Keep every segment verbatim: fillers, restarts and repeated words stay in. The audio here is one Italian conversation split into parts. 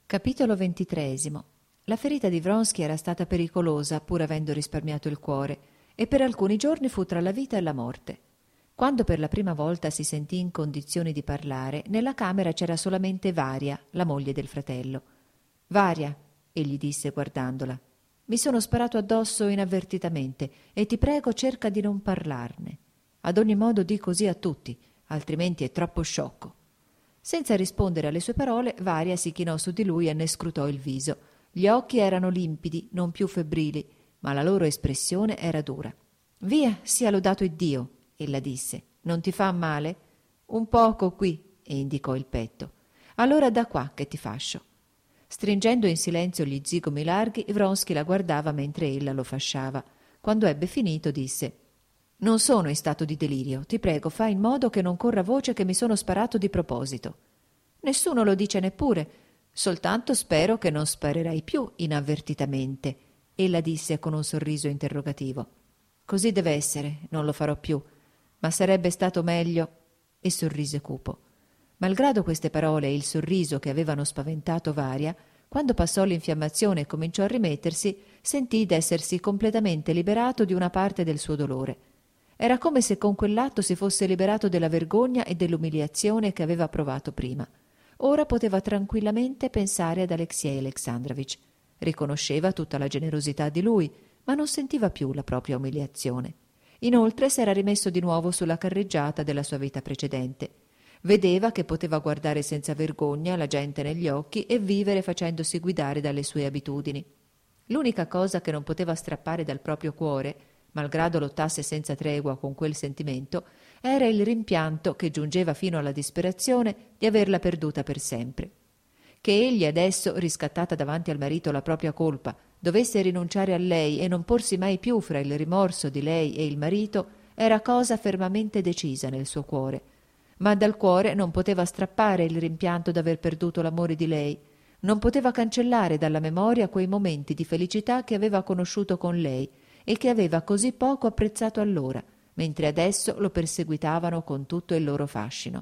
Capitolo ventitreesimo. La ferita di Vronsky era stata pericolosa, pur avendo risparmiato il cuore, e per alcuni giorni fu tra la vita e la morte. Quando per la prima volta si sentì in condizioni di parlare, nella camera c'era solamente Varia, la moglie del fratello. «Varia», egli disse guardandola, «mi sono sparato addosso inavvertitamente e ti prego cerca di non parlarne. Ad ogni modo di così a tutti, altrimenti è troppo sciocco». Senza rispondere alle sue parole, Varia si chinò su di lui e ne scrutò il viso. Gli occhi erano limpidi, non più febbrili, ma la loro espressione era dura. «Via, sia lodato Iddio», ella disse. «Non ti fa male?» «Un poco qui», e indicò il petto. «Allora da qua che ti fascio». Stringendo in silenzio gli zigomi larghi, Vronsky la guardava mentre ella lo fasciava. Quando ebbe finito disse: «Non sono in stato di delirio. Ti prego, fai in modo che non corra voce che mi sono sparato di proposito». «Nessuno lo dice neppure. Soltanto spero che non sparerai più inavvertitamente», ella disse con un sorriso interrogativo. «Così deve essere, non lo farò più. Ma sarebbe stato meglio...» e sorrise cupo. Malgrado queste parole e il sorriso che avevano spaventato Varia, quando passò l'infiammazione e cominciò a rimettersi, sentì d'essersi completamente liberato di una parte del suo dolore. Era come se con quell'atto si fosse liberato della vergogna e dell'umiliazione che aveva provato prima. Ora poteva tranquillamente pensare ad Alexei Alexandrovich. Riconosceva tutta la generosità di lui, ma non sentiva più la propria umiliazione. Inoltre s'era rimesso di nuovo sulla carreggiata della sua vita precedente. Vedeva che poteva guardare senza vergogna la gente negli occhi e vivere facendosi guidare dalle sue abitudini. L'unica cosa che non poteva strappare dal proprio cuore, malgrado lottasse senza tregua con quel sentimento, era il rimpianto, che giungeva fino alla disperazione, di averla perduta per sempre. Che egli adesso, riscattata davanti al marito la propria colpa, dovesse rinunciare a lei e non porsi mai più fra il rimorso di lei e il marito, era cosa fermamente decisa nel suo cuore. Ma dal cuore non poteva strappare il rimpianto d'aver perduto l'amore di lei, non poteva cancellare dalla memoria quei momenti di felicità che aveva conosciuto con lei e che aveva così poco apprezzato allora, mentre adesso lo perseguitavano con tutto il loro fascino.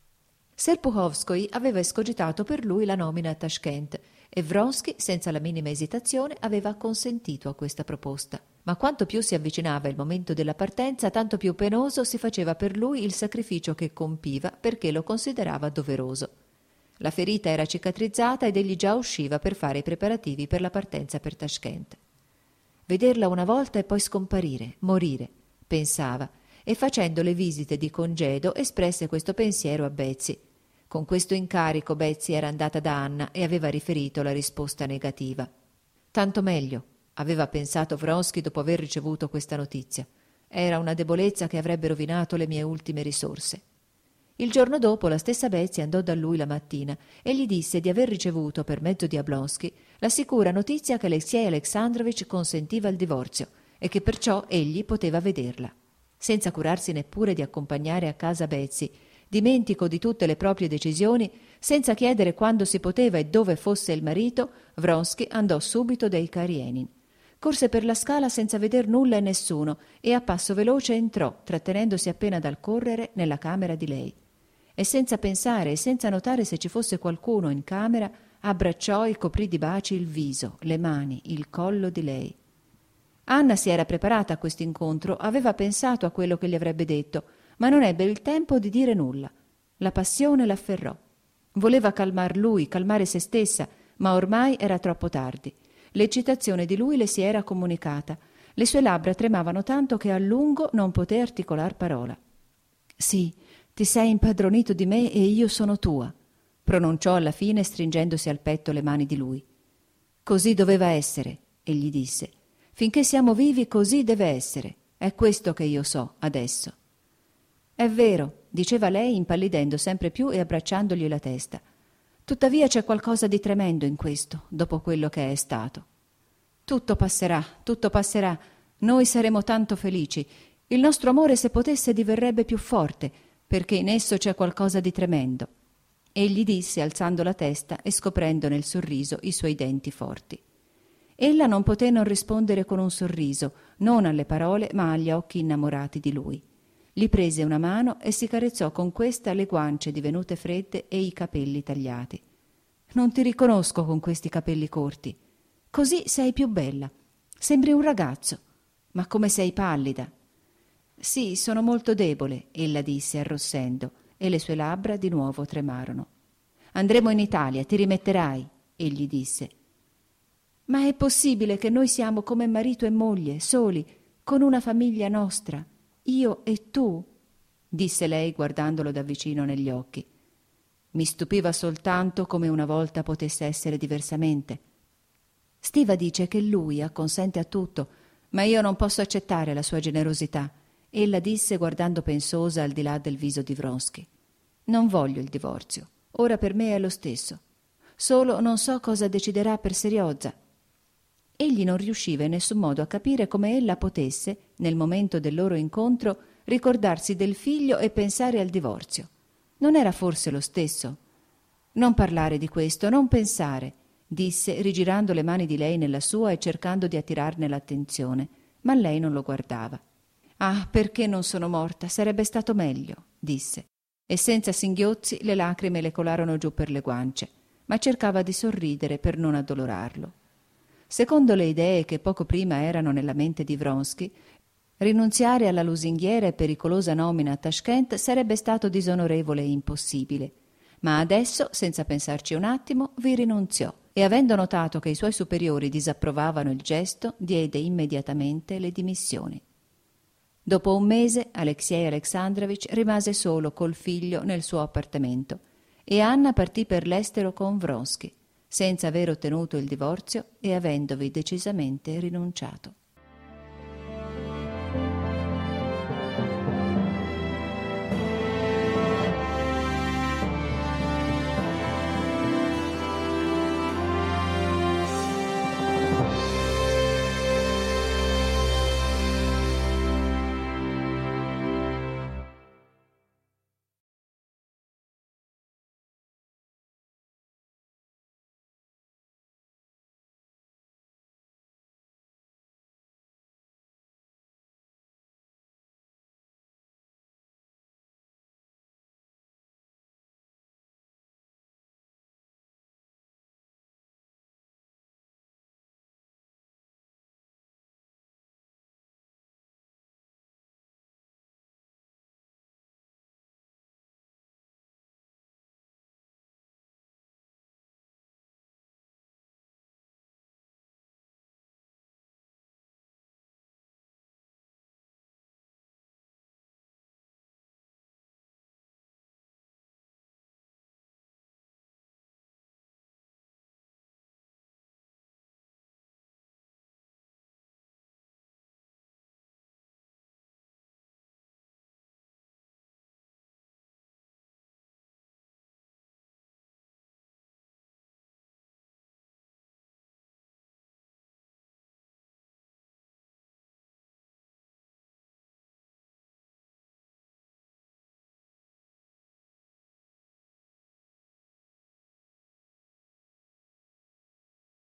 Serpuhovskoi aveva escogitato per lui la nomina a Tashkent e Vronsky, senza la minima esitazione, aveva acconsentito a questa proposta. Ma quanto più si avvicinava il momento della partenza, tanto più penoso si faceva per lui il sacrificio che compiva perché lo considerava doveroso. La ferita era cicatrizzata ed egli già usciva per fare i preparativi per la partenza per Tashkent. Vederla una volta e poi scomparire, morire, pensava, e facendo le visite di congedo espresse questo pensiero a Betsy. Con questo incarico Betsy era andata da Anna e aveva riferito la risposta negativa. Tanto meglio, aveva pensato Vronsky dopo aver ricevuto questa notizia. Era una debolezza che avrebbe rovinato le mie ultime risorse. Il giorno dopo la stessa Betsy andò da lui la mattina e gli disse di aver ricevuto per mezzo di Oblonsky la sicura notizia che Alexei Alexandrovich consentiva il divorzio e che perciò egli poteva vederla. Senza curarsi neppure di accompagnare a casa Betsy, dimentico di tutte le proprie decisioni, senza chiedere quando si poteva e dove fosse il marito, Vronsky andò subito dai Karienin. Corse per la scala senza veder nulla e nessuno e a passo veloce entrò, trattenendosi appena dal correre, nella camera di lei. E senza pensare e senza notare se ci fosse qualcuno in camera, abbracciò e coprì di baci il viso, le mani, il collo di lei. Anna si era preparata a questo incontro, aveva pensato a quello che gli avrebbe detto, ma non ebbe il tempo di dire nulla. La passione l'afferrò. Voleva calmar lui, calmare se stessa, ma ormai era troppo tardi. L'eccitazione di lui le si era comunicata. Le sue labbra tremavano tanto che a lungo non poté articolar parola. «Sì, ti sei impadronito di me e io sono tua», pronunciò alla fine stringendosi al petto le mani di lui. «Così doveva essere», egli disse. «Finché siamo vivi così deve essere. È questo che io so adesso». «È vero», diceva lei impallidendo sempre più e abbracciandogli la testa. «Tuttavia c'è qualcosa di tremendo in questo, dopo quello che è stato. Tutto passerà, tutto passerà. Noi saremo tanto felici. Il nostro amore, se potesse, diverrebbe più forte, perché in esso c'è qualcosa di tremendo». Egli disse, alzando la testa e scoprendo nel sorriso i suoi denti forti. Ella non poté non rispondere con un sorriso, non alle parole, ma agli occhi innamorati di lui. Gli prese una mano e si carezzò con questa le guance divenute fredde e i capelli tagliati. Non ti riconosco con questi capelli corti. Così sei più bella. Sembri un ragazzo. Ma come sei pallida!» «Sì, sono molto debole», ella disse arrossendo, e le sue labbra di nuovo tremarono. «Andremo in Italia, ti rimetterai», egli disse. «Ma è possibile che noi siamo come marito e moglie, soli, con una famiglia nostra, io e tu?» disse lei guardandolo da vicino negli occhi. Mi stupiva soltanto come una volta potesse essere diversamente. Stiva dice che lui acconsente a tutto, ma io non posso accettare la sua generosità, ella disse guardando pensosa al di là del viso di Vronsky. Non voglio il divorzio, ora per me è lo stesso. Solo non so cosa deciderà per Seriozza. Egli non riusciva in nessun modo a capire come ella potesse, nel momento del loro incontro, ricordarsi del figlio e pensare al divorzio. Non era forse lo stesso? «Non parlare di questo, non pensare», disse, rigirando le mani di lei nella sua e cercando di attirarne l'attenzione, ma lei non lo guardava. «Ah, perché non sono morta? Sarebbe stato meglio», disse, e senza singhiozzi le lacrime le colarono giù per le guance, ma cercava di sorridere per non addolorarlo. Secondo le idee che poco prima erano nella mente di Vronsky, rinunziare alla lusinghiera e pericolosa nomina a Tashkent sarebbe stato disonorevole e impossibile, ma adesso, senza pensarci un attimo, vi rinunziò e, avendo notato che i suoi superiori disapprovavano il gesto, diede immediatamente le dimissioni. Dopo un mese Alexei Alexandrovich rimase solo col figlio nel suo appartamento e Anna partì per l'estero con Vronsky, senza aver ottenuto il divorzio e avendovi decisamente rinunciato.